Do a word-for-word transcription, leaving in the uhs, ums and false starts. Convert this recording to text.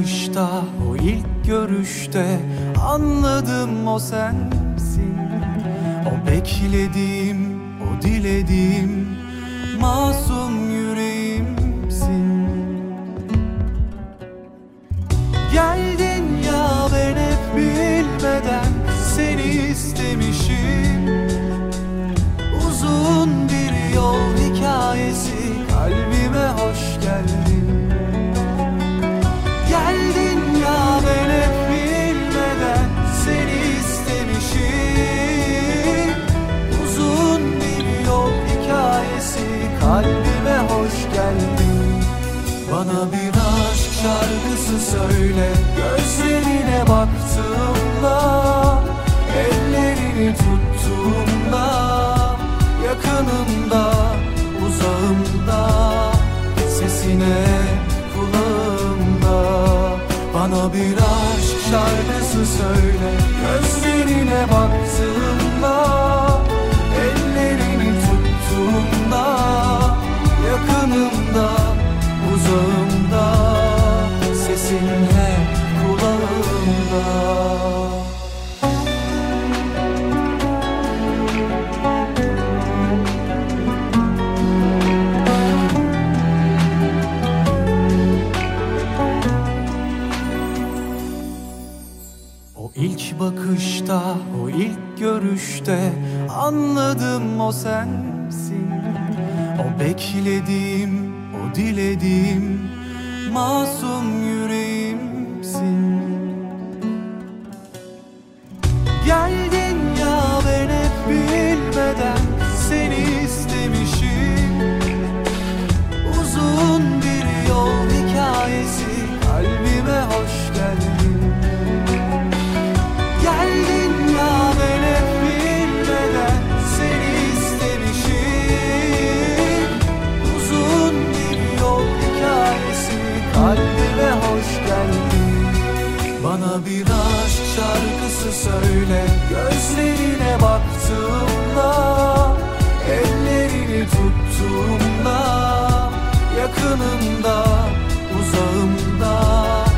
bakışta, o ilk görüşte anladım o sensin. O beklediğim, o dilediğim masum yüreğimsin. Geldin ya ben hep bilmeden seni istemişim. Uzun bir yol hikayesi, kalbime hoş geldin. Geldin ya ben hep bilmeden seni istemişim. Uzun bir yol hikayesi, kalbime hoş geldin. Bana bir aşk şarkısı söyle, gözlerine baktığımda, ellerini tuttuğumda, yakınımda, uzağımda, sesine kulağımda. Bana bir aşk şarkısı söyle, gözlerine baktığımda, ellerini tuttuğumda, yakınımda, uzağımda, sesin hep kulağımda. O ilk bakışta, o ilk görüşte anladım o sensin. O beklediğim, o dilediğim masum yüreğimsin. Geldin ya ben hep bilmeden seni istemişim. Uzun bir yol hikayesi, kalbime hoş geldin. Geldin ya ben hep bilmeden seni istemişim. Uzun bir yol hikayesi, kalbime hoş geldin. Bana bir aşk şarkısı söyle, gözlerine baktığımda, ellerini tuttuğumda, yakınımda, uzağımda,